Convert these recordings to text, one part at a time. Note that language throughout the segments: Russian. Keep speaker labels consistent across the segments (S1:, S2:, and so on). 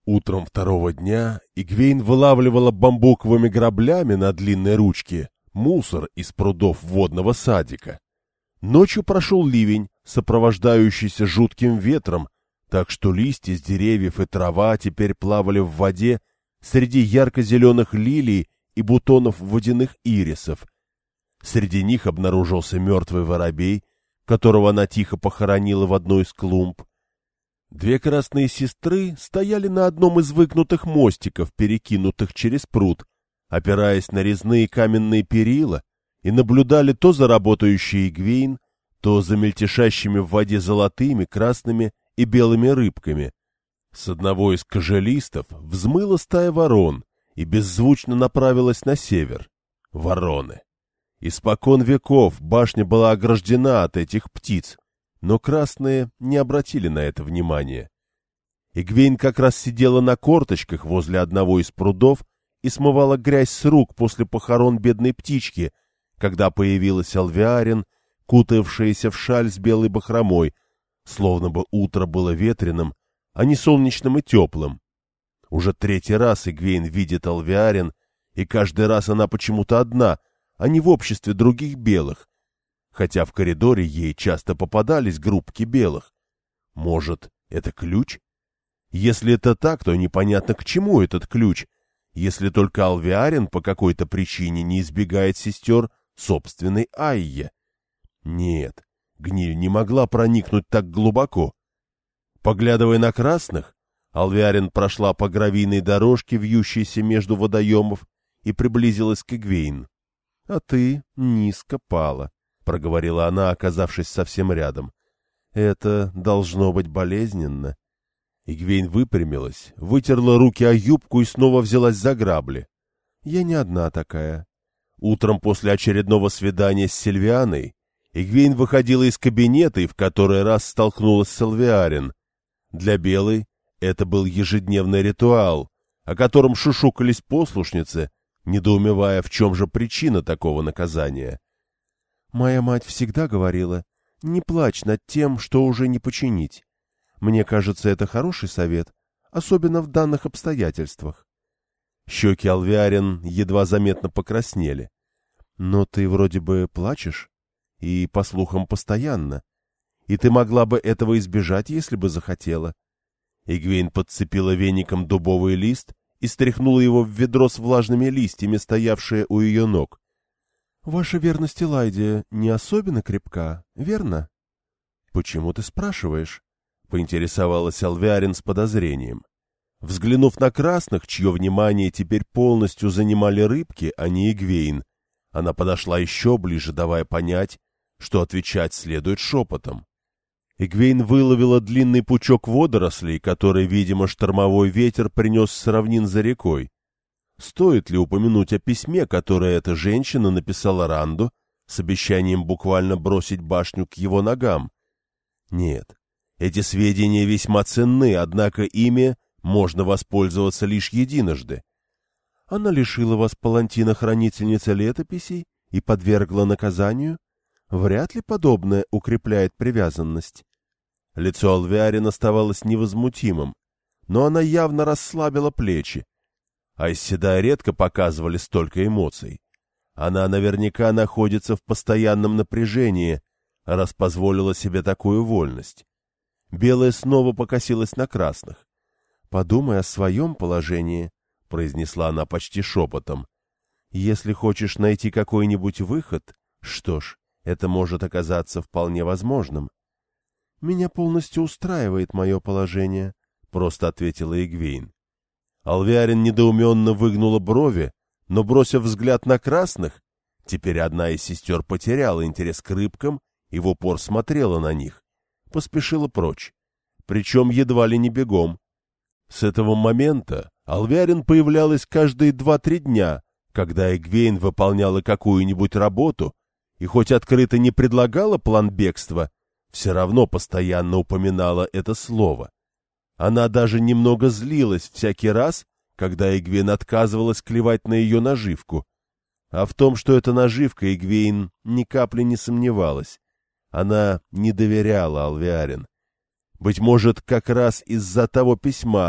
S1: Утром второго дня Игвейн вылавливала бамбуковыми граблями на длинной ручке мусор из прудов водного садика. Ночью прошел ливень, сопровождающийся жутким ветром, так что листья с деревьев и трава теперь плавали в воде среди ярко-зеленых лилий и бутонов водяных ирисов. Среди них обнаружился мертвый воробей, которого она тихо похоронила в одной из клумб. Две красные сестры стояли на одном из выгнутых мостиков, перекинутых через пруд, опираясь на резные каменные перила, и наблюдали то за работающей Игвейн, то за мельтешащими в воде золотыми, красными и белыми рыбками. С одного из кожелистов взмыла стая ворон и беззвучно направилась на север. Вороны. Испокон веков башня была ограждена от этих птиц, но красные не обратили на это внимания. Игвейн как раз сидела на корточках возле одного из прудов и смывала грязь с рук после похорон бедной птички, когда появилась Алвиарин, кутавшаяся в шаль с белой бахромой, словно бы утро было ветреным, а не солнечным и теплым. Уже третий раз Игвейн видит Алвиарин, и каждый раз она почему-то одна, а не в обществе других белых, хотя в коридоре ей часто попадались группки белых. Может, это ключ? Если это так, то непонятно, к чему этот ключ, если только Алвиарин по какой-то причине не избегает сестер собственной Айе. Нет, гниль не могла проникнуть так глубоко. Поглядывая на красных, Алвиарин прошла по гравийной дорожке, вьющейся между водоемов, и приблизилась к Игвейн. — А ты низко пала, — проговорила она, оказавшись совсем рядом. — Это должно быть болезненно. Игвейн выпрямилась, вытерла руки о юбку и снова взялась за грабли. — Я не одна такая. Утром после очередного свидания с Сильвианой Игвейн выходила из кабинета и в который раз столкнулась с Алвиарин. Для белой это был ежедневный ритуал, о котором шушукались послушницы, недоумевая, в чем же причина такого наказания. Моя мать всегда говорила: не плачь над тем, что уже не починить. Мне кажется, это хороший совет, особенно в данных обстоятельствах. Щеки Алвиарин едва заметно покраснели. Но ты вроде бы плачешь, и, по слухам, постоянно. И ты могла бы этого избежать, если бы захотела. Игвейн подцепила веником дубовый лист и стряхнула его в ведро с влажными листьями, стоявшее у ее ног. — Ваша верность Элайде не особенно крепка, верно? — Почему ты спрашиваешь? — поинтересовалась Алвиарин с подозрением. Взглянув на красных, чье внимание теперь полностью занимали рыбки, а не Игвейн, она подошла еще ближе, давая понять, что отвечать следует шепотом. Игвейн выловила длинный пучок водорослей, который, видимо, штормовой ветер принес с равнин за рекой. Стоит ли упомянуть о письме, которое эта женщина написала Ранду с обещанием буквально бросить башню к его ногам? Нет, эти сведения весьма ценны, однако ими можно воспользоваться лишь единожды. Она лишила вас палантина хранительницы летописей и подвергла наказанию? Вряд ли подобное укрепляет привязанность. Лицо Алвиарин оставалось невозмутимым, но она явно расслабила плечи. Айсседай редко показывали столько эмоций. Она наверняка находится в постоянном напряжении, раз позволила себе такую вольность. Белая снова покосилась на красных. — Подумай о своем положении, — произнесла она почти шепотом. — Если хочешь найти какой-нибудь выход, что ж, это может оказаться вполне возможным. — Меня полностью устраивает мое положение, — просто ответила Игвейн. Алвиарин недоуменно выгнула брови, но, бросив взгляд на красных, теперь одна из сестер потеряла интерес к рыбкам и в упор смотрела на них, поспешила прочь, причем едва ли не бегом. С этого момента Алвиарин появлялась каждые 2-3 дня, когда Игвейн выполняла какую-нибудь работу, и хоть открыто не предлагала план бегства, все равно постоянно упоминала это слово. Она даже немного злилась всякий раз, когда Игвейн отказывалась клевать на ее наживку. А в том, что это наживка, Игвейн ни капли не сомневалась. Она не доверяла Алвиарин. Быть может, как раз из-за того письма,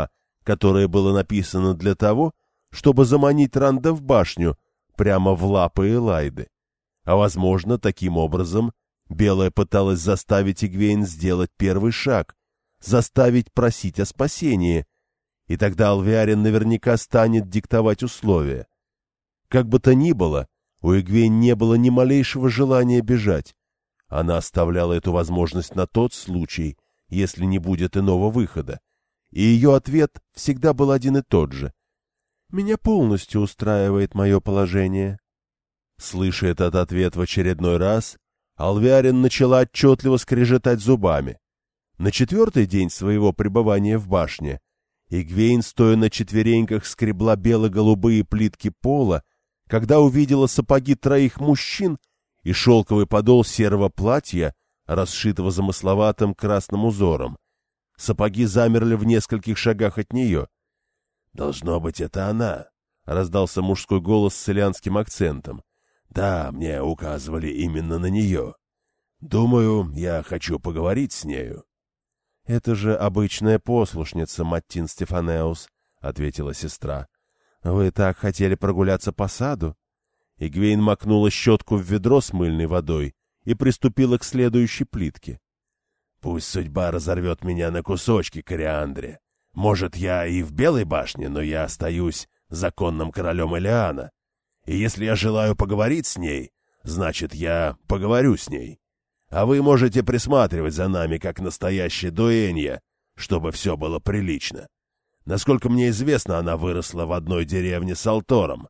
S1: которое было написано для того, чтобы заманить Ранда в башню, прямо в лапы Элайды. А, возможно, таким образом Белая пыталась заставить Игвейн сделать первый шаг, заставить просить о спасении, и тогда Алвиарин наверняка станет диктовать условия. Как бы то ни было, у Игвейн не было ни малейшего желания бежать. Она оставляла эту возможность на тот случай, если не будет иного выхода. И ее ответ всегда был один и тот же. «Меня полностью устраивает мое положение». Слыша этот ответ в очередной раз, Алвиарин начала отчетливо скрежетать зубами. На 4-й день своего пребывания в башне Игвейн, стоя на четвереньках, скребла бело-голубые плитки пола, когда увидела сапоги 3 мужчин и шелковый подол серого платья, расшитого замысловатым красным узором. Сапоги замерли в нескольких шагах от нее. — Должно быть, это она, — раздался мужской голос с селянским акцентом. — Да, мне указывали именно на нее. Думаю, я хочу поговорить с нею. — Это же обычная послушница, Маттин Стефанеус, — ответила сестра. — Вы так хотели прогуляться по саду? Игвейн макнула щетку в ведро с мыльной водой и приступила к следующей плитке. — Пусть судьба разорвет меня на кусочки, Кориандре. Может, я и в Белой башне, но я остаюсь законным королем Элиана. И если я желаю поговорить с ней, значит, я поговорю с ней. А вы можете присматривать за нами, как настоящая дуэнья, чтобы все было прилично. Насколько мне известно, она выросла в одной деревне с Алтором.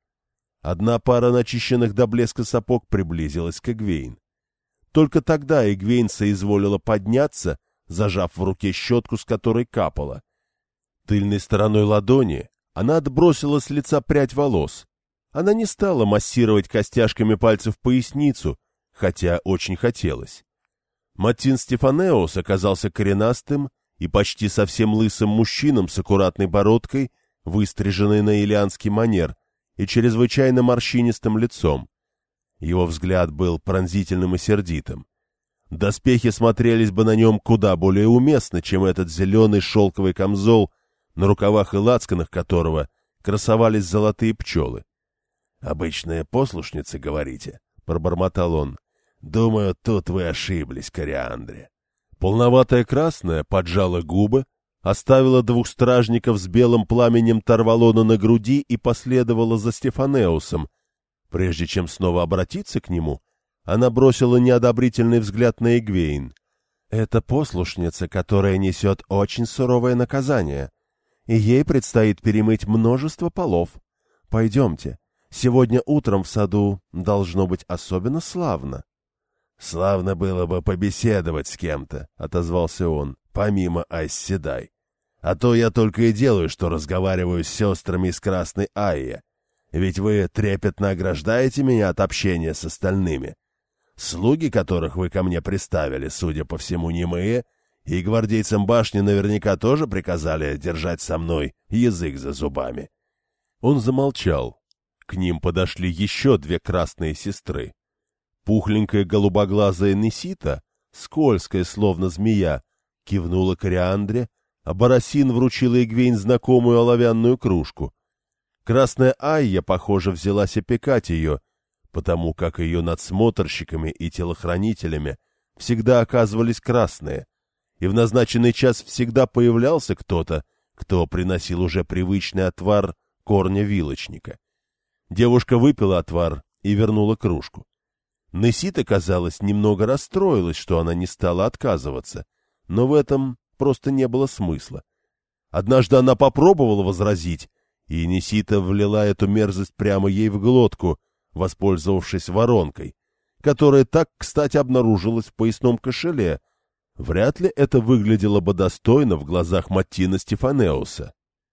S1: Одна пара начищенных до блеска сапог приблизилась к Игвейн. Только тогда Игвейн соизволила подняться, зажав в руке щетку, с которой капала. Тыльной стороной ладони она отбросила с лица прядь волос. Она не стала массировать костяшками пальцев поясницу, хотя очень хотелось. Маттин Стефанеус оказался коренастым и почти совсем лысым мужчином с аккуратной бородкой, выстриженной на илианский манер, и чрезвычайно морщинистым лицом. Его взгляд был пронзительным и сердитым. Доспехи смотрелись бы на нем куда более уместно, чем этот зеленый шелковый камзол, на рукавах и лацканах которого красовались золотые пчелы. — Обычная послушница, говорите? — пробормотал он. — Думаю, тут вы ошиблись, Кориандре. Полноватая красная поджала губы, оставила 2 стражников с белым пламенем Тарвалона на груди и последовала за Стефанеусом. Прежде чем снова обратиться к нему, она бросила неодобрительный взгляд на Игвейн. — Это послушница, которая несет очень суровое наказание, и ей предстоит перемыть множество полов. Пойдемте, сегодня утром в саду должно быть особенно славно. — Славно было бы побеседовать с кем-то, — отозвался он, — помимо Айсседай. А то я только и делаю, что разговариваю с сестрами из Красной Айя. Ведь вы трепетно ограждаете меня от общения с остальными. Слуги, которых вы ко мне приставили, судя по всему, немые, и гвардейцам башни наверняка тоже приказали держать со мной язык за зубами. Он замолчал. К ним подошли еще 2 красные сестры. Пухленькая голубоглазая Несита, скользкая, словно змея, кивнула Кориандре, а Барасин вручила Игвейн знакомую оловянную кружку. Красная Айя, похоже, взялась опекать ее, потому как ее надсмотрщиками и телохранителями всегда оказывались красные, и в назначенный час всегда появлялся кто-то, кто приносил уже привычный отвар корня вилочника. Девушка выпила отвар и вернула кружку. Несита, казалось, немного расстроилась, что она не стала отказываться, но в этом просто не было смысла. Однажды она попробовала возразить, и Несита влила эту мерзость прямо ей в глотку, воспользовавшись воронкой, которая так, кстати, обнаружилась в поясном кошеле. Вряд ли это выглядело бы достойно в глазах Маттина Стефанеуса.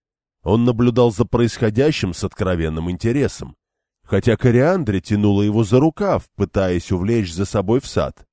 S1: Он наблюдал за происходящим с откровенным интересом, хотя Кориандре тянула его за рукав, пытаясь увлечь за собой в сад.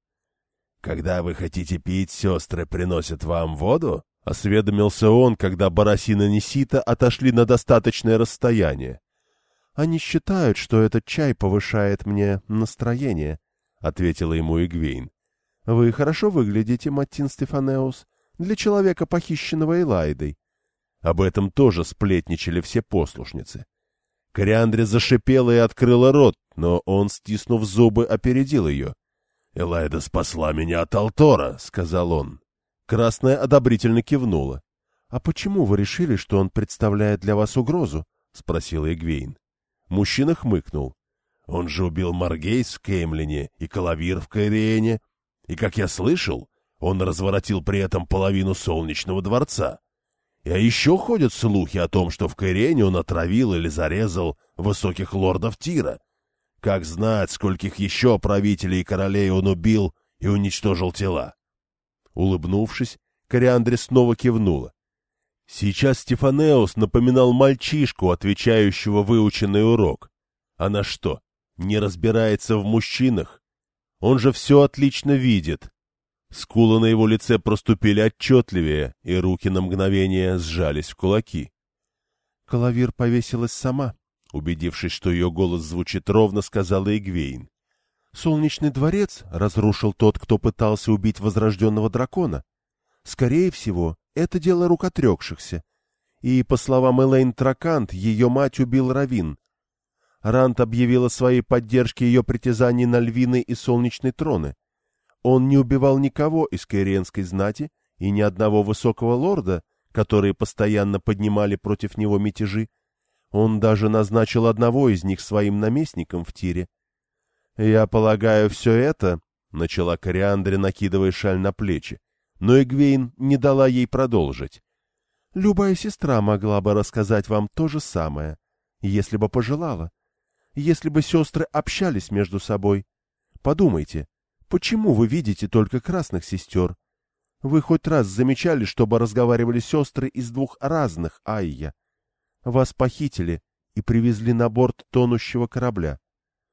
S1: — Когда вы хотите пить, сестры приносят вам воду? — осведомился он, когда Барасин и Несита отошли на достаточное расстояние. — Они считают, что этот чай повышает мне настроение, — ответила ему Игвейн. — Вы хорошо выглядите, Маттин Стефанеус, для человека, похищенного Элайдой. Об этом тоже сплетничали все послушницы. Кориандре зашипела и открыла рот, но он, стиснув зубы, опередил ее. — Элайда спасла меня от Алтора, — сказал он. Красная одобрительно кивнула. — А почему вы решили, что он представляет для вас угрозу? — спросила Эгвейн. Мужчина хмыкнул. — Он же убил Маргейс в Кеймлине и Калавир в Кайриене. И, как я слышал, он разворотил при этом половину Солнечного дворца. А еще ходят слухи о том, что в Кайриене он отравил или зарезал высоких лордов Тира. Как знать, скольких еще правителей и королей он убил и уничтожил тела. Улыбнувшись, Кориандре снова кивнула. Сейчас Стефанеус напоминал мальчишку, отвечающего выученный урок. Она что, не разбирается в мужчинах? Он же все отлично видит. Скулы на его лице проступили отчетливее, и руки на мгновение сжались в кулаки. Калавир повесилась сама, убедившись, что ее голос звучит ровно, сказала Эгвейн. Солнечный дворец разрушил тот, кто пытался убить возрожденного дракона. Скорее всего, это дело рук отрекшихся. И, по словам Элейн Тракант, ее мать убил Равин. Рант объявила своей поддержке ее притязаний на львиный и солнечный троны. Он не убивал никого из кайриенской знати и ни одного высокого лорда, которые постоянно поднимали против него мятежи. Он даже назначил одного из них своим наместником в Тире. — Я полагаю, все это, — начала Кориандре, накидывая шаль на плечи, но Эгвейн не дала ей продолжить. — Любая сестра могла бы рассказать вам то же самое, если бы пожелала. Если бы сестры общались между собой. Подумайте, почему вы видите только красных сестер? Вы хоть раз замечали, чтобы разговаривали сестры из двух разных Айя? Вас похитили и привезли на борт тонущего корабля.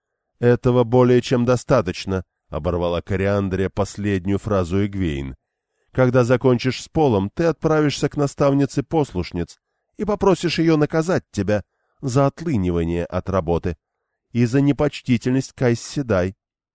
S1: — Этого более чем достаточно, — оборвала Кориандре последнюю фразу Эгвейн. — Когда закончишь с Полом, ты отправишься к наставнице послушниц и попросишь ее наказать тебя за отлынивание от работы и за непочтительность к Айс Седай.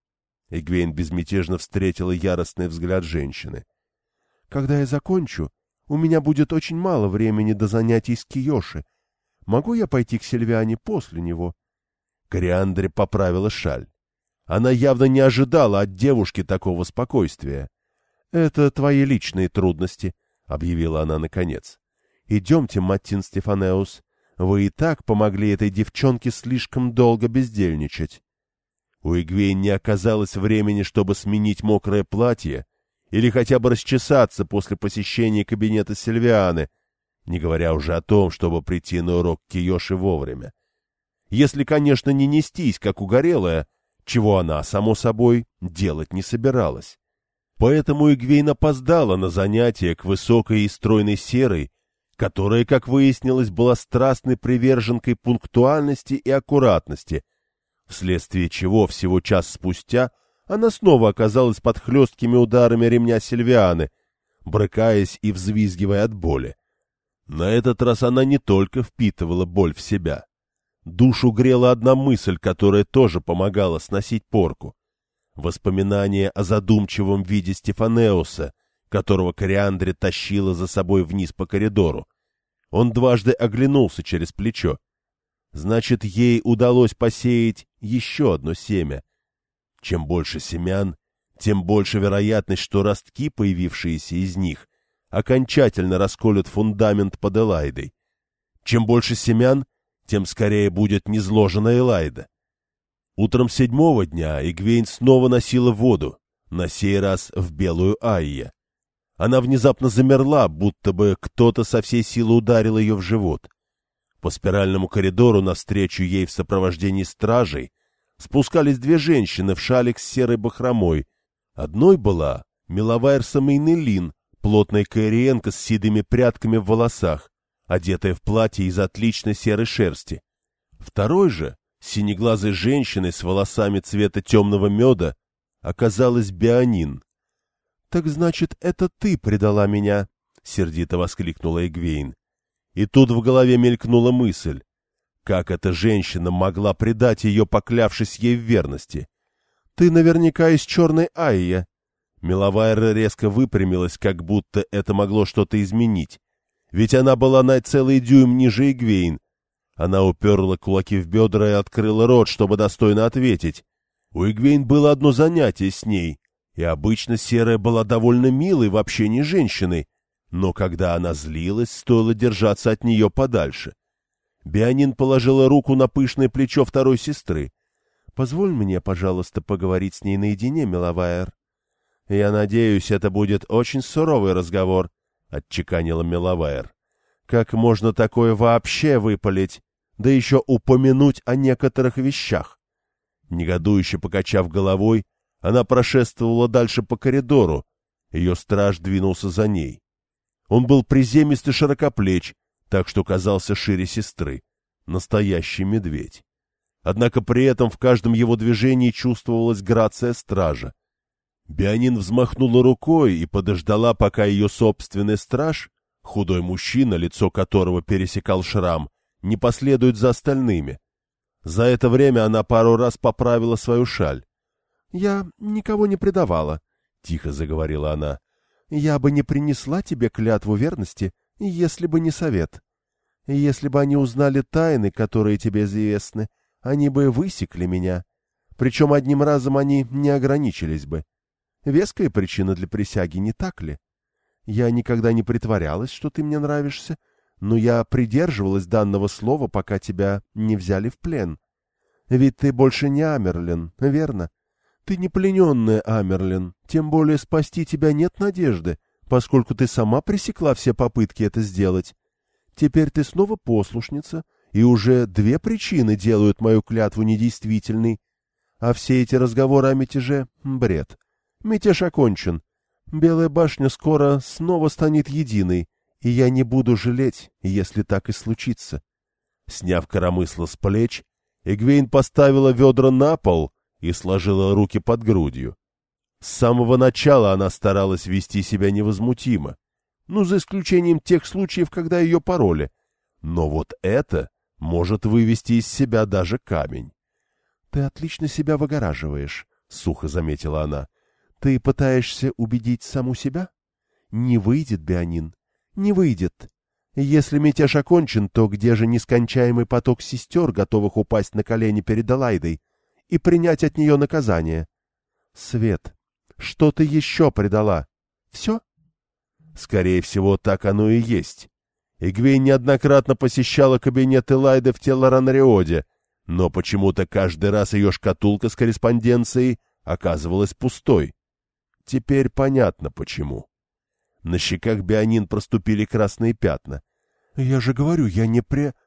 S1: Эгвейн безмятежно встретила яростный взгляд женщины. — Когда я закончу, у меня будет очень мало времени до занятий с Киоши. Могу я пойти к Сильвиане после него? Кориандре поправила шаль. Она явно не ожидала от девушки такого спокойствия. — Это твои личные трудности, — объявила она наконец. — Идемте, Маттин Стефанеус. Вы и так помогли этой девчонке слишком долго бездельничать. У Эгвейн не оказалось времени, чтобы сменить мокрое платье или хотя бы расчесаться после посещения кабинета Сильвианы, не говоря уже о том, чтобы прийти на урок Киоши вовремя. Если, конечно, не нестись, как угорелая, чего она, само собой, делать не собиралась. Поэтому Эгвейн опоздала на занятие к высокой и стройной серой, которая, как выяснилось, была страстной приверженкой пунктуальности и аккуратности, вследствие чего всего час спустя она снова оказалась под хлесткими ударами ремня Сильвианы, брыкаясь и взвизгивая от боли. На этот раз она не только впитывала боль в себя. Душу грела одна мысль, которая тоже помогала сносить порку. Воспоминание о задумчивом виде Стефанеуса, которого Кориандре тащила за собой вниз по коридору. Он дважды оглянулся через плечо. Значит, ей удалось посеять еще одно семя. Чем больше семян, тем больше вероятность, что ростки, появившиеся из них, окончательно расколют фундамент под Элайдой. Чем больше семян, тем скорее будет низложена Элайда. Утром 7-го дня Эгвейн снова носила воду, на сей раз в белую Айя. Она внезапно замерла, будто бы кто-то со всей силы ударил ее в живот. По спиральному коридору навстречу ей в сопровождении стражей спускались две женщины в шалях с серой бахромой. Одной была Миловайрса Мейнелин, плотная кайриенка с седыми прядками в волосах, одетая в платье из отличной серой шерсти. Второй же, синеглазой женщиной с волосами цвета темного меда, оказалась Беонин. — Так значит, это ты предала меня? — сердито воскликнула Эгвейн. И тут в голове мелькнула мысль. Как эта женщина могла предать ее, поклявшись ей в верности? — Ты наверняка из черной Айя. Миловайра резко выпрямилась, как будто это могло что-то изменить. ведь она была на целый дюйм ниже Эгвейн. Она уперла кулаки в бедра и открыла рот, чтобы достойно ответить. У Эгвейн было одно занятие с ней, и обычно Серая была довольно милой в общении с женщиной, но когда она злилась, стоило держаться от нее подальше. Беонин положила руку на пышное плечо второй сестры. — Позволь мне, пожалуйста, поговорить с ней наедине, Меловайер. — Я надеюсь, это будет очень суровый разговор, — отчеканила Меловайер. — Как можно такое вообще выпалить, да еще упомянуть о некоторых вещах? Негодующе покачав головой, она прошествовала дальше по коридору. Ее страж двинулся за ней. Он был приземист и широкоплеч, так что казался шире сестры. Настоящий медведь. Однако при этом в каждом его движении чувствовалась грация стража. Беонин взмахнула рукой и подождала, пока ее собственный страж, худой мужчина, лицо которого пересекал шрам, не последует за остальными. За это время она пару раз поправила свою шаль. — Я никого не предавала, — тихо заговорила она. — Я бы не принесла тебе клятву верности, если бы не совет. Если бы они узнали тайны, которые тебе известны, они бы высекли меня. Причем одним разом они не ограничились бы. Веская причина для присяги, не так ли? Я никогда не притворялась, что ты мне нравишься, но я придерживалась данного слова, пока тебя не взяли в плен. Ведь ты больше не Амерлин, верно? Ты не плененная Амерлин, тем более спасти тебя нет надежды, поскольку ты сама пресекла все попытки это сделать. Теперь ты снова послушница, и уже 2 причины делают мою клятву недействительной. А все эти разговоры о мятеже — бред. Мятеж окончен. Белая башня скоро снова станет единой, и я не буду жалеть, если так и случится. Сняв коромысло с плеч, Эгвейн поставила ведра на пол и сложила руки под грудью. С самого начала она старалась вести себя невозмутимо, за исключением тех случаев, когда ее пороли. Но вот это может вывести из себя даже камень. — Ты отлично себя выгораживаешь, — сухо заметила она. — Ты пытаешься убедить саму себя? Не выйдет, Беонин, не выйдет. Если мятеж окончен, то где же нескончаемый поток сестер, готовых упасть на колени перед Элайдой и принять от нее наказание? Свет, что ты еще предала? Все? Скорее всего, так оно и есть. Эгвейн неоднократно посещала кабинет Элайды в Телларанриоде, но почему-то каждый раз ее шкатулка с корреспонденцией оказывалась пустой. Теперь понятно, почему. На щеках Беонин проступили красные пятна. — Я же говорю, я не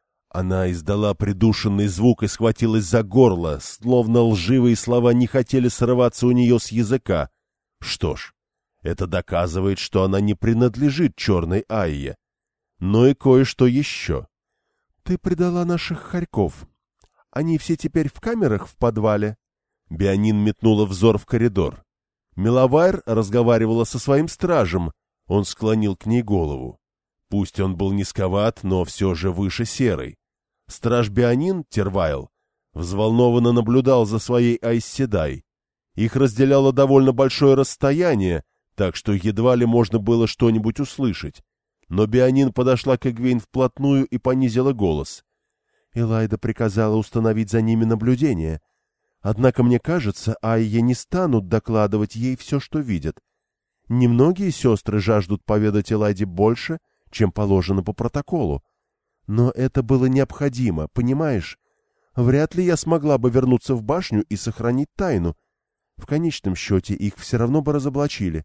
S1: Она издала придушенный звук и схватилась за горло, словно лживые слова не хотели срываться у нее с языка. Что ж, это доказывает, что она не принадлежит черной Айе. Но и кое-что еще. — Ты предала наших хорьков. Они все теперь в камерах в подвале? Беонин метнула взор в коридор. Меловайр разговаривала со своим стражем. Он склонил к ней голову. Пусть он был низковат, но все же выше Серой. Страж Беонин, Тервайл, взволнованно наблюдал за своей Айсседай. Их разделяло довольно большое расстояние, так что едва ли можно было что-нибудь услышать. Но Беонин подошла к Эгвейн вплотную и понизила голос. Элайда приказала установить за ними наблюдение. Однако, мне кажется, Айе не станут докладывать ей все, что видят. Немногие сестры жаждут поведать Элайде больше, чем положено по протоколу. Но это было необходимо, понимаешь? Вряд ли я смогла бы вернуться в башню и сохранить тайну. В конечном счете их все равно бы разоблачили.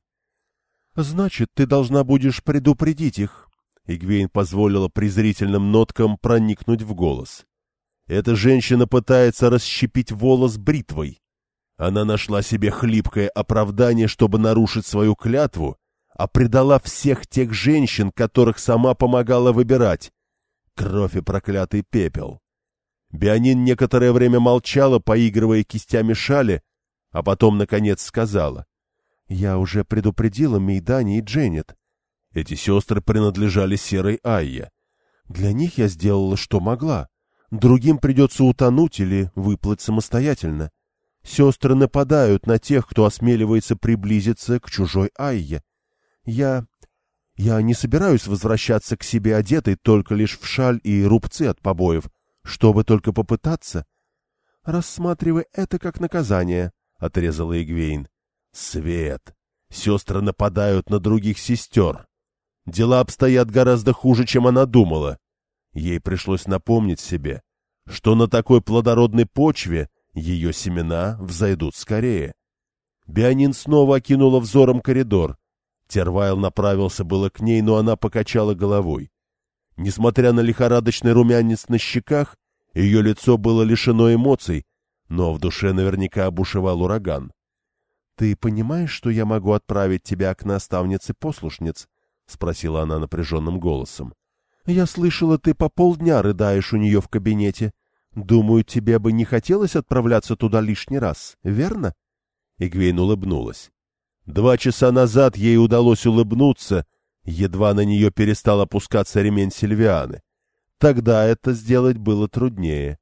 S1: — Значит, ты должна будешь предупредить их. Эгвейн позволила презрительным ноткам проникнуть в голос. Эта женщина пытается расщепить волос бритвой. Она нашла себе хлипкое оправдание, чтобы нарушить свою клятву, а предала всех тех женщин, которых сама помогала выбирать. Кровь и проклятый пепел. Беонин некоторое время молчала, поигрывая кистями шали, а потом, наконец, сказала. — Я уже предупредила Мейдани и Дженнет. Эти сестры принадлежали Серой Айе. Для них я сделала, что могла. Другим придется утонуть или выплыть самостоятельно. Сестры нападают на тех, кто осмеливается приблизиться к чужой Айе. Я Я не собираюсь возвращаться к себе одетой только лишь в шаль и рубцы от побоев, чтобы только попытаться. Рассматривай это как наказание, — отрезала Эгвейн. Свет! Сестры нападают на других сестер. Дела обстоят гораздо хуже, чем она думала. Ей пришлось напомнить себе, что на такой плодородной почве ее семена взойдут скорее. Беонин снова окинула взором коридор. Тервайл направился было к ней, но она покачала головой. Несмотря на лихорадочный румянец на щеках, ее лицо было лишено эмоций, но в душе наверняка бушевал ураган. — Ты понимаешь, что я могу отправить тебя к наставнице-послушниц? — спросила она напряженным голосом. — Я слышала, ты по полдня рыдаешь у нее в кабинете. Думаю, тебе бы не хотелось отправляться туда лишний раз, верно? Эгвейн улыбнулась. 2 часа назад ей удалось улыбнуться, едва на нее перестал опускаться ремень Сильвианы. Тогда это сделать было труднее.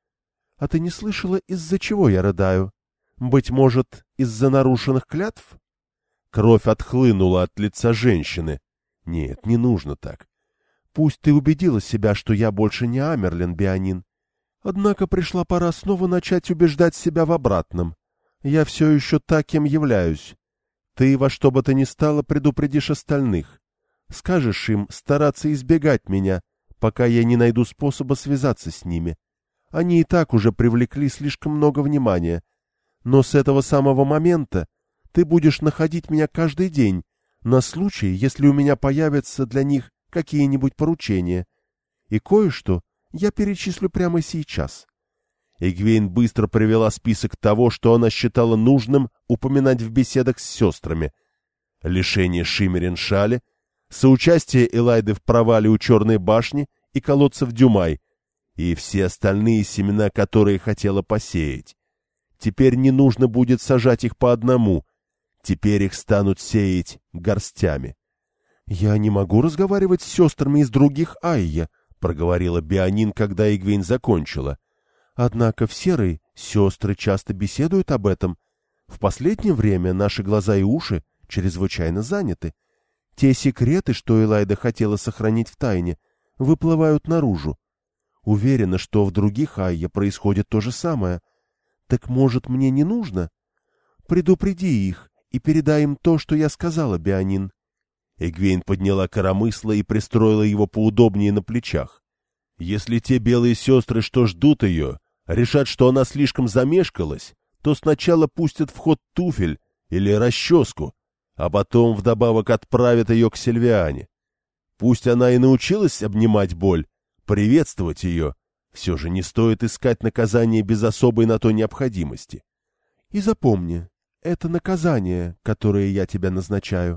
S1: — А ты не слышала, из-за чего я рыдаю? Быть может, из-за нарушенных клятв? Кровь отхлынула от лица женщины. Нет, не нужно так. Пусть ты убедила себя, что я больше не Амерлин, Беонин. Однако пришла пора снова начать убеждать себя в обратном. Я все еще так, кем являюсь. Ты во что бы то ни стало предупредишь остальных. Скажешь им стараться избегать меня, пока я не найду способа связаться с ними. Они и так уже привлекли слишком много внимания. Но с этого самого момента ты будешь находить меня каждый день, на случай, если у меня появятся для них какие-нибудь поручения. И кое-что я перечислю прямо сейчас. Эгвейн быстро привела список того, что она считала нужным упоминать в беседах с сестрами. Лишение Шиммерин-Шали, соучастие Элайды в провале у Черной башни и колодцев Дюмай, и все остальные семена, которые хотела посеять. Теперь не нужно будет сажать их по одному, теперь их станут сеять горстями. — Я не могу разговаривать с сестрами из других Айя, — проговорила Беонин, когда Эгвейн закончила. — Однако в Серой сестры часто беседуют об этом. В последнее время наши глаза и уши чрезвычайно заняты. Те секреты, что Элайда хотела сохранить в тайне, выплывают наружу. Уверена, что в других Айя происходит то же самое. Так, может, мне не нужно? Предупреди их и передай им то, что я сказала, Беонин. Эгвейн подняла коромысло и пристроила его поудобнее на плечах. Если те белые сестры, что ждут ее, решат, что она слишком замешкалась, то сначала пустят в ход туфель или расческу, а потом вдобавок отправят ее к Сильвиане. Пусть она и научилась обнимать боль, приветствовать ее, все же не стоит искать наказание без особой на то необходимости. И запомни, это наказание, которое я тебе назначаю.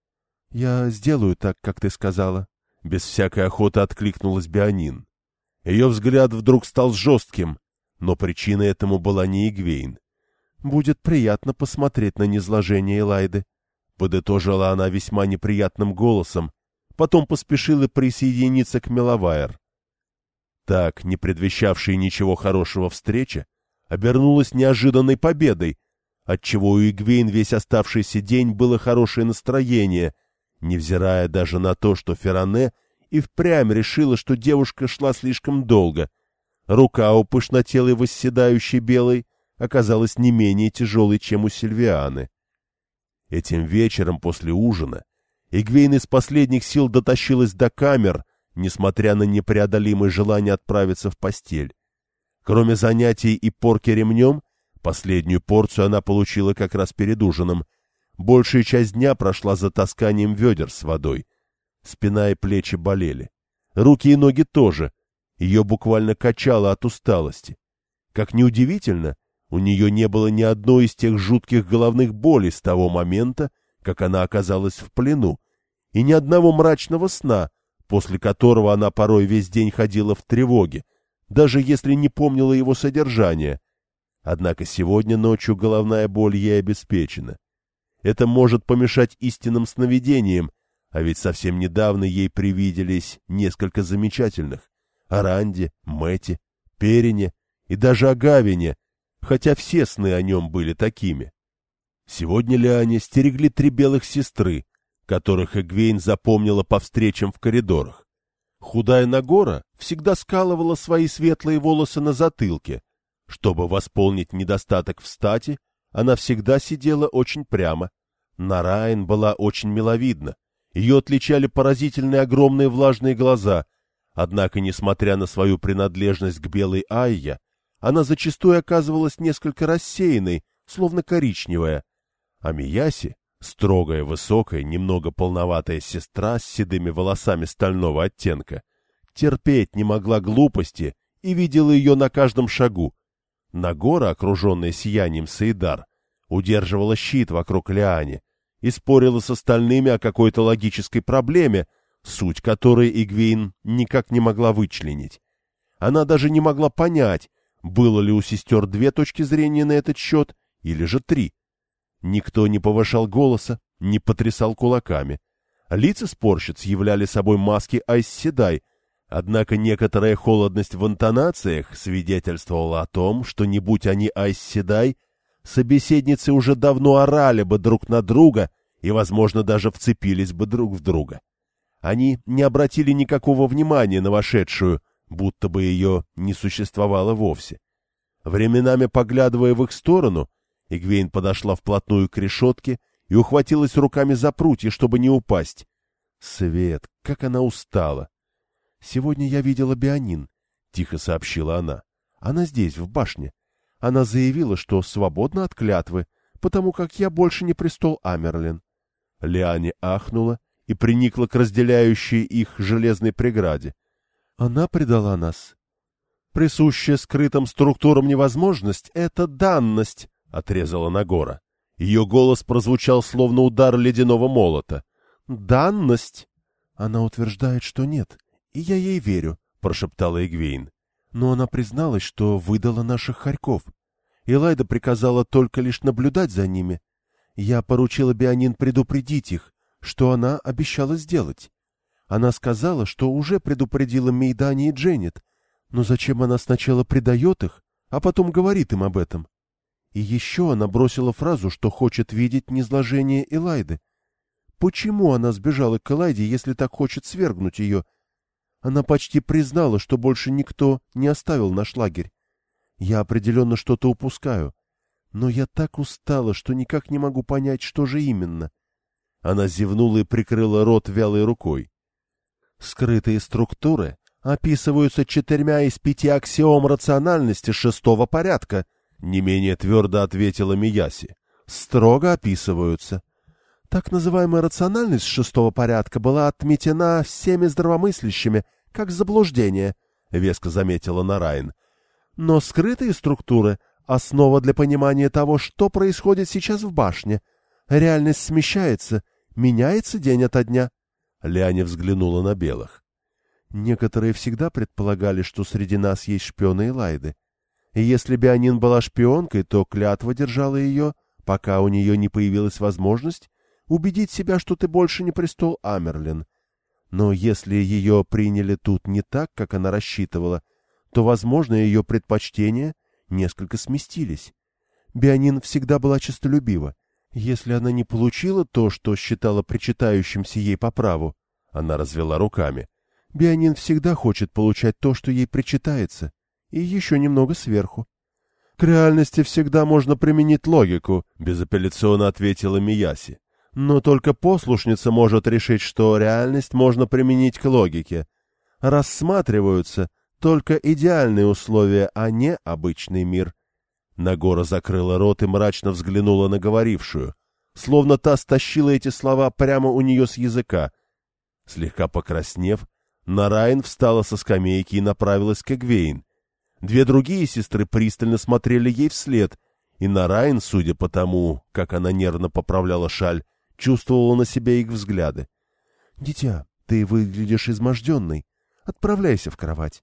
S1: Я сделаю так, как ты сказала. Без всякой охоты откликнулась Беонин. Ее взгляд вдруг стал жестким, но причиной этому была не Эгвейн. Будет приятно посмотреть на низложение Элайды. Подытожила она весьма неприятным голосом, потом поспешила присоединиться к Меловайр. Так, не предвещавшая ничего хорошего встреча, обернулась неожиданной победой, отчего у Эгвейн весь оставшийся день было хорошее настроение, невзирая даже на то, что Ферране и впрямь решила, что девушка шла слишком долго. Рука у пышнотелой восседающей белой оказалась не менее тяжелой, чем у Сильвианы. Этим вечером после ужина Эгвейн из последних сил дотащилась до камер, несмотря на непреодолимое желание отправиться в постель. Кроме занятий и порки ремнем, последнюю порцию она получила как раз перед ужином. Большая часть дня прошла за тасканием ведер с водой. Спина и плечи болели. Руки и ноги тоже. Ее буквально качало от усталости. Как ни удивительно, у нее не было ни одной из тех жутких головных болей с того момента, как она оказалась в плену, и ни одного мрачного сна, после которого она порой весь день ходила в тревоге, даже если не помнила его содержания. Однако сегодня ночью головная боль ей обеспечена. Это может помешать истинным сновидениям, а ведь совсем недавно ей привиделись несколько замечательных: о Ранде, Мэти, Перине и даже о Гавине, хотя все сны о нем были такими. Сегодня Лиане стерегли 3 белых сестры, которых Эгвейн запомнила по встречам в коридорах. Худая Нагора всегда скалывала свои светлые волосы на затылке. Чтобы восполнить недостаток в стати, она всегда сидела очень прямо. Нарайн была очень миловидна. Ее отличали поразительные огромные влажные глаза. Однако, несмотря на свою принадлежность к белой Айе, она зачастую оказывалась несколько рассеянной, словно коричневая. А Мияси, строгая, высокая, немного полноватая сестра с седыми волосами стального оттенка, терпеть не могла глупости и видела ее на каждом шагу. Нагора, окруженная сиянием Саидар, удерживала щит вокруг Лиани и спорила с остальными о какой-то логической проблеме, суть которой Эгвейн никак не могла вычленить. Она даже не могла понять, было ли у сестер две точки зрения на этот счет или же три. Никто не повышал голоса, не потрясал кулаками. Лица спорщиц являли собой маски Айс Седай, однако некоторая холодность в интонациях свидетельствовала о том, что не будь они Айс Седай, собеседницы уже давно орали бы друг на друга и, возможно, даже вцепились бы друг в друга. Они не обратили никакого внимания на вошедшую, будто бы ее не существовало вовсе. Временами, поглядывая в их сторону, Эгвейн подошла вплотную к решетке и ухватилась руками за прутья, чтобы не упасть. Свет, как она устала! — Сегодня я видела Беонин, — тихо сообщила она. — Она здесь, в башне. Она заявила, что свободна от клятвы, потому как я больше не престол Амерлин. Лиане ахнула и приникла к разделяющей их железной преграде. Она предала нас. Присущая скрытым структурам невозможность — это данность, — отрезала Нагора. Ее голос прозвучал, словно удар ледяного молота. «Данность!» «Она утверждает, что нет, и я ей верю», — прошептала Эгвейн. «Но она призналась, что выдала наших хорьков. Элайда приказала только лишь наблюдать за ними. Я поручила Беонин предупредить их, что она обещала сделать. Она сказала, что уже предупредила Мейдани и Дженнет, но зачем она сначала предает их, а потом говорит им об этом? И еще она бросила фразу, что хочет видеть низложение Элайды. Почему она сбежала к Элайде, если так хочет свергнуть ее? Она почти признала, что больше никто не оставил наш лагерь. Я определенно что-то упускаю. Но я так устала, что никак не могу понять, что же именно. Она зевнула и прикрыла рот вялой рукой. Скрытые структуры описываются 4 из 5 аксиом рациональности 6-го порядка, не менее твердо ответила Мияси. Строго описываются. Так называемая рациональность 6-го порядка была отметена всеми здравомыслящими, как заблуждение, веско заметила Нарайн. Но скрытые структуры — основа для понимания того, что происходит сейчас в башне. Реальность смещается, меняется день ото дня. Лиане взглянула на белых. Некоторые всегда предполагали, что среди нас есть шпионы Элайды. И если Беонин была шпионкой, то клятва держала ее, пока у нее не появилась возможность убедить себя, что ты больше не престол Амерлин. Но если ее приняли тут не так, как она рассчитывала, то, возможно, ее предпочтения несколько сместились. Беонин всегда была честолюбива. Если она не получила то, что считала причитающимся ей по праву, она развела руками. Беонин всегда хочет получать то, что ей причитается, и еще немного сверху. — К реальности всегда можно применить логику, — безапелляционно ответила Мияси. — Но только послушница может решить, что реальность можно применить к логике. Рассматриваются только идеальные условия, а не обычный мир. Нагора закрыла рот и мрачно взглянула на говорившую, словно та стащила эти слова прямо у нее с языка. Слегка покраснев, Нарайн встала со скамейки и направилась к Эгвейн. 2 другие сестры пристально смотрели ей вслед, и Нарайн, судя по тому, как она нервно поправляла шаль, чувствовала на себе их взгляды. — Дитя, ты выглядишь изможденной. Отправляйся в кровать.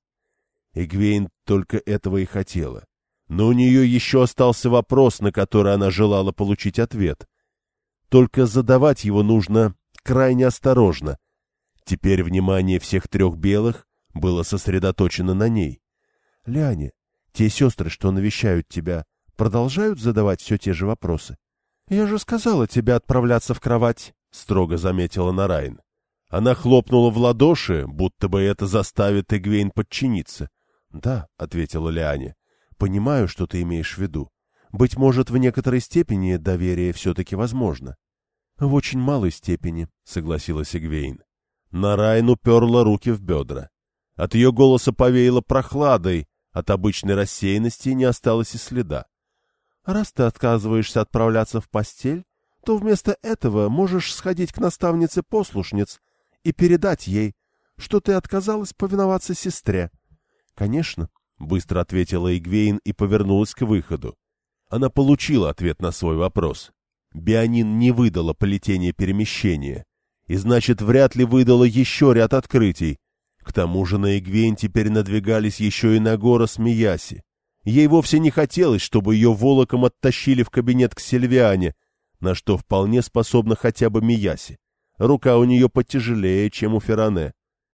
S1: Эгвейн только этого и хотела. Но у нее еще остался вопрос, на который она желала получить ответ. Только задавать его нужно крайне осторожно. Теперь внимание всех 3 белых было сосредоточено на ней. — Лиане, те сестры, что навещают тебя, продолжают задавать все те же вопросы? — Я же сказала тебе отправляться в кровать, строго заметила Нарайн. Она хлопнула в ладоши, будто бы это заставит Эгвейн подчиниться. — Да, — ответила Лиане, — понимаю, что ты имеешь в виду. Быть может, в некоторой степени доверие все-таки возможно. — В очень малой степени, — согласилась Эгвейн. Нарайн уперла руки в бедра. От ее голоса повеяло прохладой, от обычной рассеянности не осталось и следа. — Раз ты отказываешься отправляться в постель, то вместо этого можешь сходить к наставнице послушниц и передать ей, что ты отказалась повиноваться сестре. — Конечно, — быстро ответила Эгвейн и повернулась к выходу. Она получила ответ на свой вопрос. Беонин не выдала плетение перемещения, и значит, вряд ли выдала еще ряд открытий. К тому же на Эгвейн теперь надвигались еще и Нагора с Мияси. Ей вовсе не хотелось, чтобы ее волоком оттащили в кабинет к Сильвиане, на что вполне способна хотя бы Мияси. Рука у нее потяжелее, чем у Ферране.